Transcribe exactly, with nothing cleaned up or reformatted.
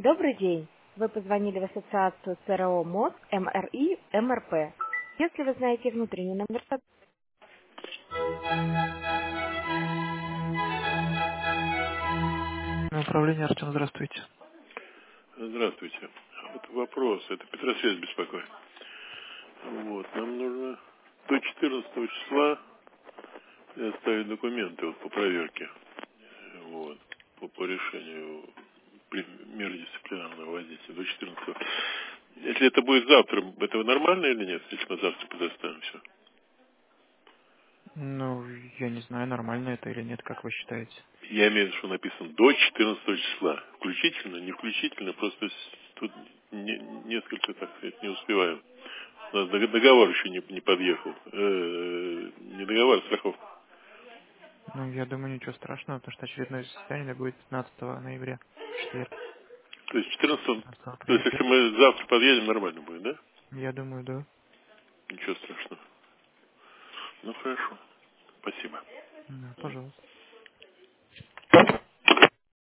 Добрый день. Вы позвонили в ассоциацию ЦРО МОЗ, МРИ, МРП. Если вы знаете внутренний номер... Управление, Артем, здравствуйте. Здравствуйте. Вот вопрос. Это Петросвязь беспокоит. Вот. Нам нужно до четырнадцатого числа оставить документы вот, по проверке. Вот. По, по решению при- междисциплинарного воздействия до четырнадцатого. Если это будет завтра, это нормально или нет? Если мы завтра предоставим все. Ну, я не знаю, нормально это или нет, как вы считаете. Я имею в виду, что написано до четырнадцатого числа. Включительно, не включительно, просто с- тут не- несколько, так сказать, не успеваем. У нас дог- договор еще не, не подъехал. Э, не договор, а страховка. Ну, я думаю, ничего страшного, потому что очередное заседание будет пятнадцатого ноября, в четверг, То есть четырнадцатого, пятнадцатого то есть апреля. если мы завтра подъедем, нормально будет, да? Я думаю, да. Ничего страшного. Ну хорошо. Спасибо. Да, пожалуйста.